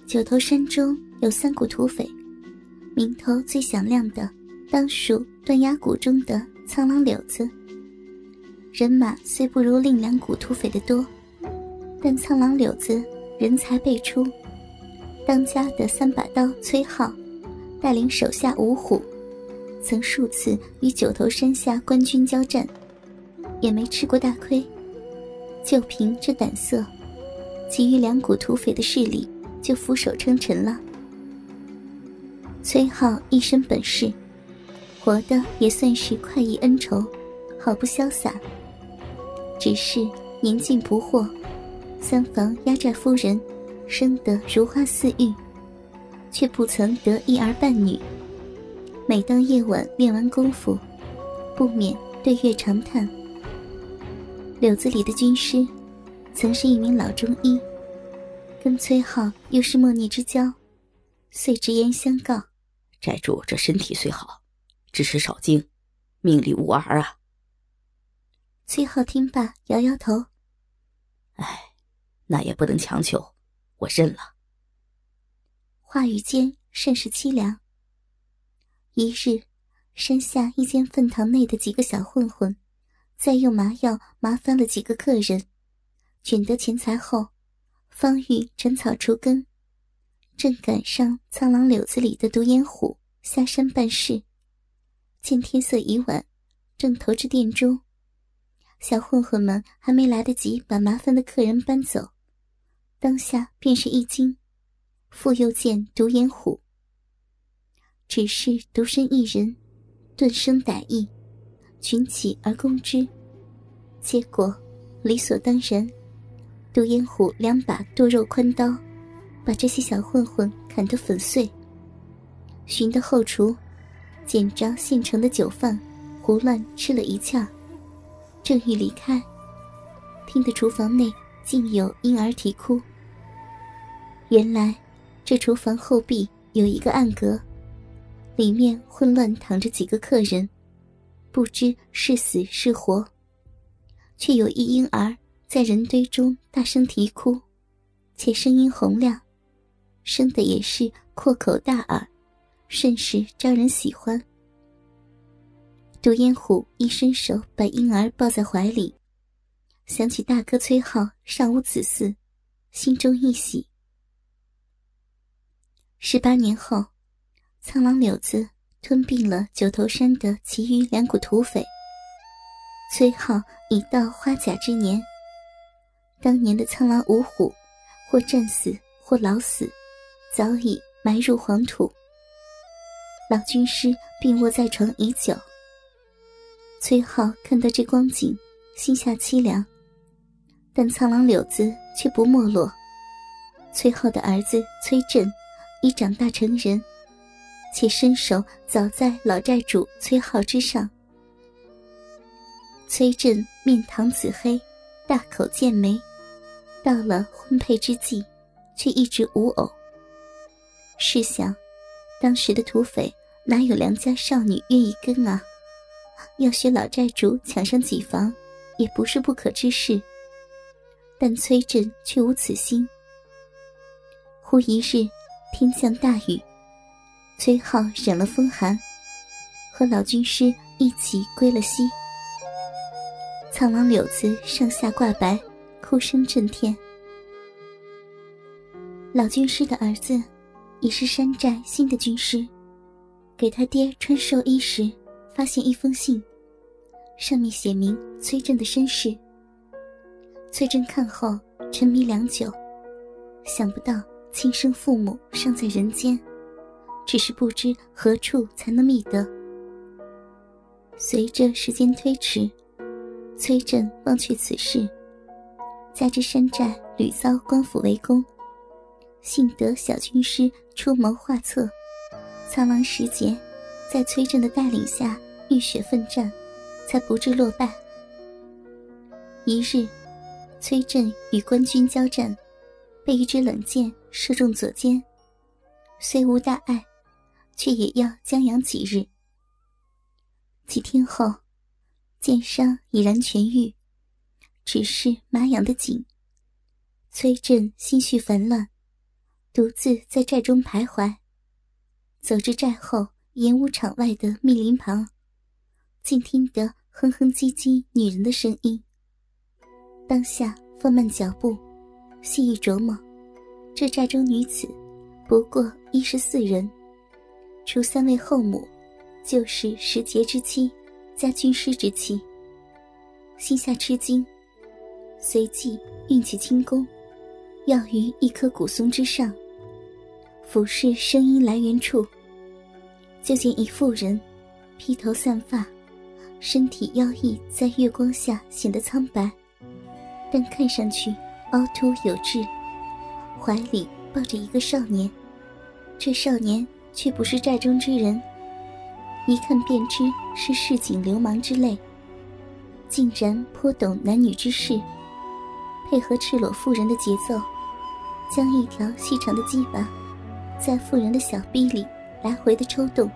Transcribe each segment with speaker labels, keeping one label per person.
Speaker 1: 九头山中有3股土匪，名头最响亮的当属断崖谷中的苍狼柳子。人马虽不如另2股土匪的多，但苍狼柳子人才辈出，当家的3把刀崔浩带领手下5虎，曾数次与九头山下官军交战，也没吃过大亏。就凭这胆色，其余2股土匪的势力就俯首称臣了。崔浩一身本事，活得也算是快意恩仇，好不潇洒。只是年近不惑，3房压寨夫人生得如花似玉，却不曾得一儿半女。每当夜晚练完功夫，不免对月长叹。柳子里的军师曾是一名老中医，跟崔浩又是莫逆之交，遂直言相告：
Speaker 2: 寨主这身体虽好，只是少经，命里无儿啊。
Speaker 1: 崔浩听罢摇摇头：
Speaker 2: 哎，那也不能强求，我认了。
Speaker 1: 话语间甚是凄凉。一日，山下一间粪堂内的几个小混混再用麻药麻翻了几个客人，卷得钱财后，方欲斩草除根，正赶上苍狼柳子里的独眼虎下山办事，见天色已晚，正投至殿中。小混混们还没来得及把麻烦的客人搬走，当下便是一惊，复又见独眼虎，只是独身一人，顿生歹意，群起而攻之。结果理所当然，独眼虎2把剁肉宽刀把这些小混混砍得粉碎。寻得后厨，捡着现成的酒饭，胡乱吃了一呛，正欲离开，听得厨房内竟有婴儿啼哭。原来这厨房后壁有一个暗格，里面混乱躺着几个客人，不知是死是活，却有一婴儿在人堆中大声啼哭，且声音洪亮，生的也是阔口大耳，甚是招人喜欢。独眼虎一伸手把婴儿抱在怀里，想起大哥崔浩尚无子嗣，心中一喜。18年后，苍狼柳子吞并了九头山的其余2股土匪。崔浩已到花甲之年，当年的苍狼5虎或战死或老死，早已埋入黄土。老军师病卧在床已久。崔浩看到这光景，心下凄凉，但苍狼柳子却不没落。崔浩的儿子崔振已长大成人，且身手早在老寨主崔浩之上。崔振面堂紫黑，大口剑眉，到了婚配之际，却一直无偶。试想，当时的土匪哪有良家少女愿意跟啊？要学老寨主抢上几房，也不是不可之事。但崔振却无此心。忽一日，天降大雨，崔浩忍了风寒，和老军师一起归了西。苍狼柳子上下挂白，哭声震天。老军师的儿子已是山寨新的军师，给他爹穿寿衣时，发现一封信，上面写明崔振的身世。崔振看后沉迷良久，想不到亲生父母尚在人间，只是不知何处才能觅得。随着时间推迟，崔振忘却此事，加之山寨屡遭官府围攻，幸得小军师出谋划策，苍狼时节在崔振的带领下浴血奋战，才不致落败。一日，崔振与官军交战，被一支冷箭射中左肩，虽无大碍，却也要将养几日。几天后，箭伤已然痊愈，只是麻痒的紧。崔振心绪烦乱， 独自在寨中徘徊，走至寨后演武场外的密林旁，静听得哼哼唧唧女人的声音。当下放慢脚步，细一琢磨，这寨中女子不过14人，除3位后母，就是10节之妻加军师之妻。心下吃惊，随即运起轻功，要于一棵古松之上，俯视声音来源处，就见一妇人披头散发，身体腰翼在月光下显得苍白，但看上去凹凸有致，怀里抱着一个少年。这少年却不是寨中之人，一看便知是市井流氓之类，竟然颇懂男女之事，配合赤裸妇人的节奏，将一条细长的鸡巴在妇人的小臂里来回的抽动。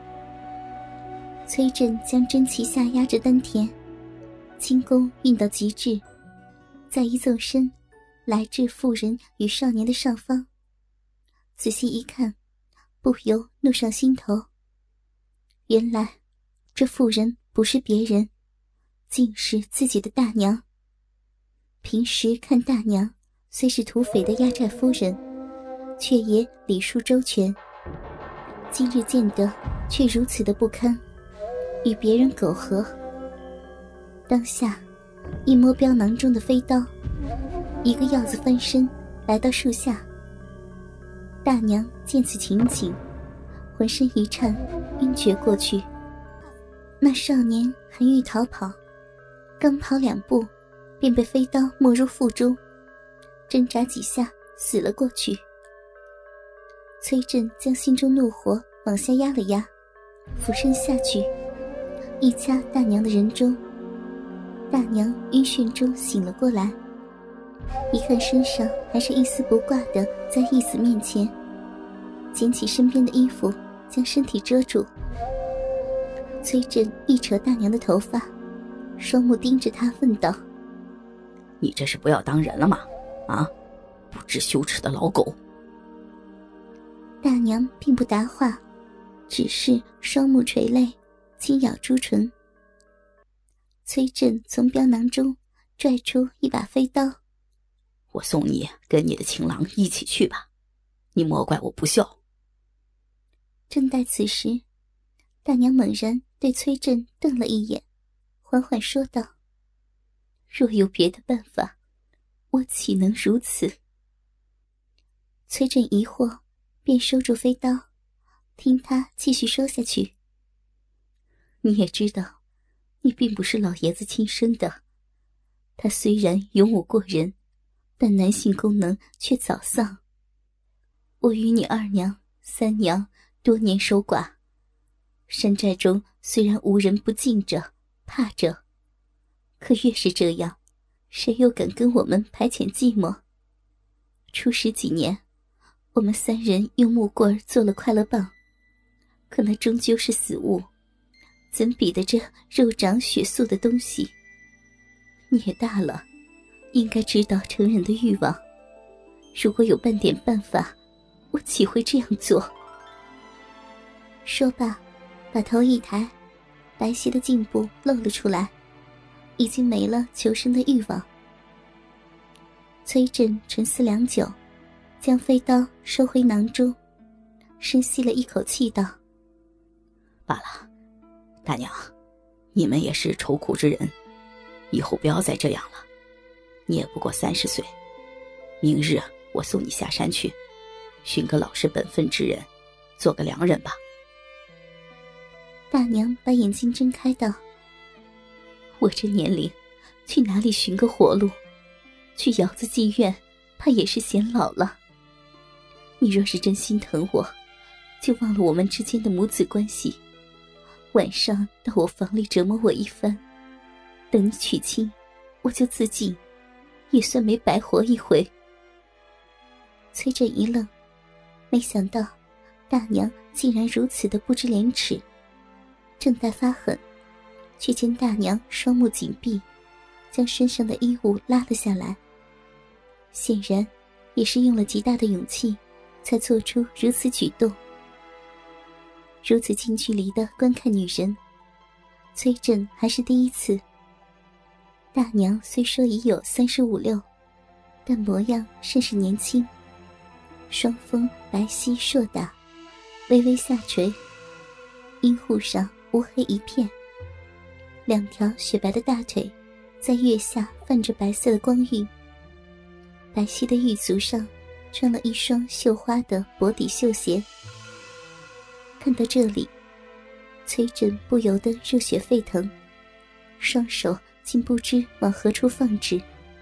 Speaker 1: 崔振将真气下压着丹田，轻功运到极致，再一纵身来至妇人与少年的上方，仔细一看，不由怒上心头。原来这妇人不是别人，竟是自己的大娘。平时看大娘虽是土匪的压寨夫人，却也礼数周全，今日见得却如此的不堪，与别人苟合。当下一摸镖囊中的飞刀，一个鹞子翻身来到树下。大娘见此情景，浑身一颤，晕厥过去。那少年还欲逃跑，刚跑2步，便被飞刀没入腹中，挣扎几下死了过去。崔振将心中怒火往下压了压，俯身下去，一掐大娘的人中。大娘晕眩中醒了过来，一看身上还是一丝不挂的在义子面前，捡起身边的衣服将身体遮住。崔振一扯大娘的头发，双目盯着她问道：
Speaker 2: 你这是不要当人了吗？啊，不知羞耻的老狗！
Speaker 1: 大娘并不答话，只是双目垂泪，轻咬朱唇。崔振从镖囊中拽出一把飞刀：
Speaker 2: 我送你跟你的情郎一起去吧，你莫怪我不孝。
Speaker 1: 正待此时，大娘猛然对崔振瞪了一眼，缓缓说道：若有别的办法，我岂能如此？崔振疑惑，便收住飞刀，听他继续说下去。你也知道，你并不是老爷子亲生的，他虽然勇武过人，但男性功能却早丧。我与你2娘、3娘多年守寡，山寨中虽然无人不敬着怕着，可越是这样，谁又敢跟我们排遣寂寞？初10几年，我们3人用木棍做了快乐棒，可那终究是死物，怎比得这肉长血素的东西？你也大了，应该知道成人的欲望，如果有半点办法，我岂会这样做？说罢，把头一抬，白皙的颈部露了出来，已经没了求生的欲望。崔振沉思良久，将飞刀收回囊中，深吸了一口气道：
Speaker 2: 罢了，大娘，你们也是愁苦之人，以后不要再这样了。你也不过30岁，明日我送你下山去，寻个老实本分之人，做个良人吧。
Speaker 1: 大娘把眼睛睁开道：我这年龄，去哪里寻个活路？去窑子妓院，怕也是显老了。你若是真心疼我，就忘了我们之间的母子关系，晚上到我房里折磨我一番，等你娶亲，我就自尽，也算没白活一回。崔振一愣，没想到大娘竟然如此的不知廉耻，正待发狠，却见大娘双目紧闭，将身上的衣物拉了下来，显然也是用了极大的勇气才做出如此举动。如此近距离的观看女人，崔振还是第一次。大娘虽说已有35、6，但模样甚是年轻，双峰白皙硕大，微微下垂，阴户上乌黑一片，2条雪白的大腿在月下泛着白色的光晕，白皙的玉足上穿了一双绣花的薄底绣鞋。看到这里，崔振不由得热血沸腾，双手竟不知往何处放置。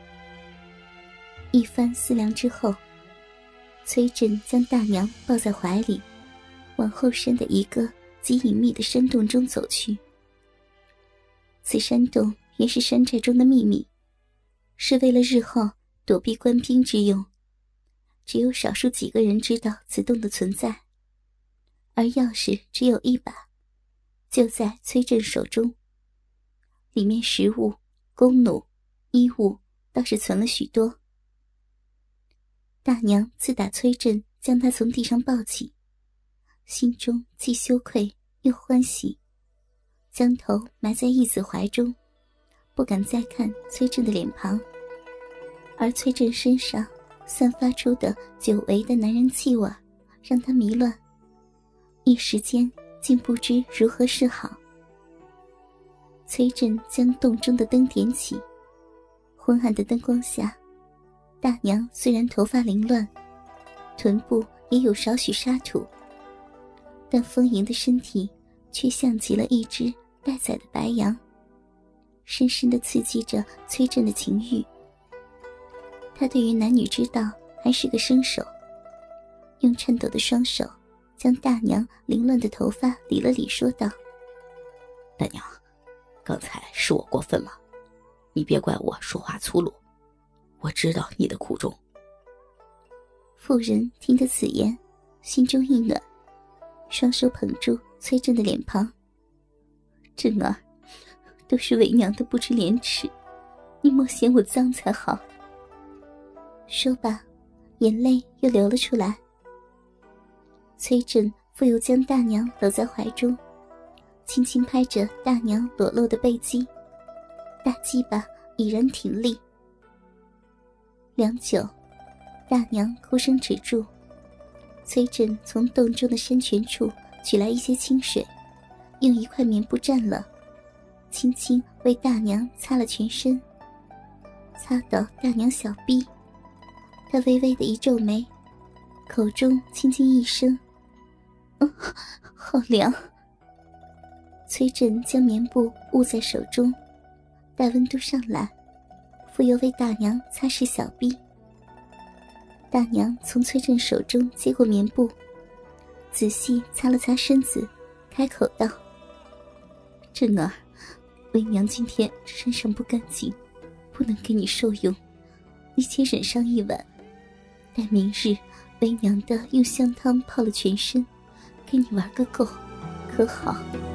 Speaker 1: 一番思量之后，崔振将大娘抱在怀里，往后山的一个极隐秘的山洞中走去。此山洞原是山寨中的秘密，是为了日后躲避官兵之用，只有少数几个人知道此洞的存在，而钥匙只有1把，就在崔振手中。里面食物、弓弩、衣物倒是存了许多。大娘自打崔振将她从地上抱起，心中既羞愧又欢喜，将头埋在义子怀中，不敢再看崔振的脸庞。而崔振身上散发出的久违的男人气味让她迷乱，一时间竟不知如何是好。崔振将洞中的灯点起，昏暗的灯光下，大娘虽然头发凌乱，臀部也有少许沙土，但丰盈的身体却像极了一只待宰的白羊，深深地刺激着崔振的情欲。他对于男女之道还是个生手，用颤抖的双手将大娘凌乱的头发理了理，说道：
Speaker 2: 大娘，刚才是我过分了，你别怪我说话粗鲁，我知道你的苦衷。
Speaker 1: 妇人听得此言，心中一暖，双手捧住崔振的脸庞。振儿，都是为娘的不知廉耻，你莫嫌我脏才好。说罢，眼泪又流了出来。崔振复又将大娘搂在怀中，轻轻拍着大娘裸露的背肌，大鸡巴已然挺立。良久，大娘哭声止住，崔振从洞中的山泉处取来一些清水，用一块棉布蘸了，轻轻为大娘擦了全身，擦到大娘小臂。他微微的一皱眉，口中轻轻一声：好凉。崔振将棉布捂在手中，待温度上来，复又为大娘擦拭小臂。大娘从崔振手中接过棉布，仔细擦了擦身子，开口道：振儿，为娘今天身上不干净，不能给你受用，你且忍上一晚，待明日为娘的用香汤泡了全身，给你玩个够，可好？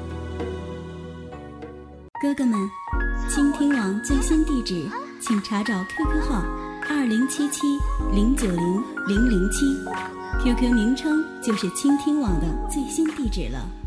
Speaker 3: 哥哥们，倾听网最新地址，请查找 QQ 号2077090007，QQ 名称就是倾听网的最新地址了。